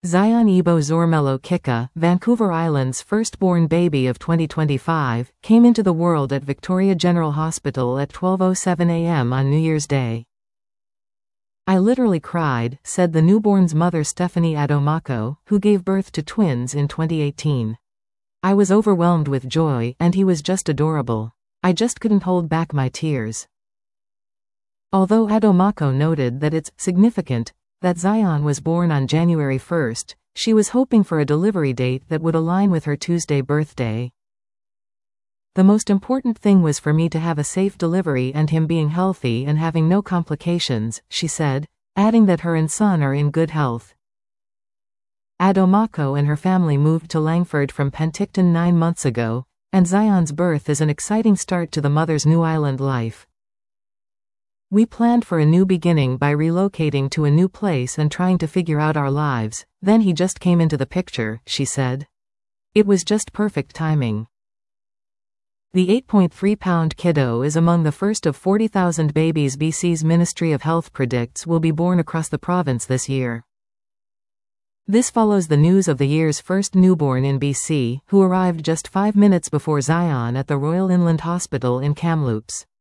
Zion Ibo Zormelo Kika, Vancouver Island's firstborn baby of 2025, came into the world at Victoria General Hospital at 12:07 a.m. on New Year's Day. "I literally cried," said the newborn's mother Stephanie Adomako, who gave birth to twins in 2018. "I was overwhelmed with joy, and he was just adorable. I just couldn't hold back my tears." Although Adomako noted that it's significant that Zion was born on January 1, she was hoping for a delivery date that would align with her Tuesday birthday. "The most important thing was for me to have a safe delivery and him being healthy and having no complications," she said, adding that her and son are in good health. Adomako and her family moved to Langford from Penticton 9 months ago, and Zion's birth is an exciting start to the mother's new island life. "We planned for a new beginning by relocating to a new place and trying to figure out our lives, then he just came into the picture," she said. "It was just perfect timing." The 8.3-pound kiddo is among the first of 40,000 babies BC's Ministry of Health predicts will be born across the province this year. This follows the news of the year's first newborn in BC, who arrived just 5 minutes before Zion at the Royal Inland Hospital in Kamloops.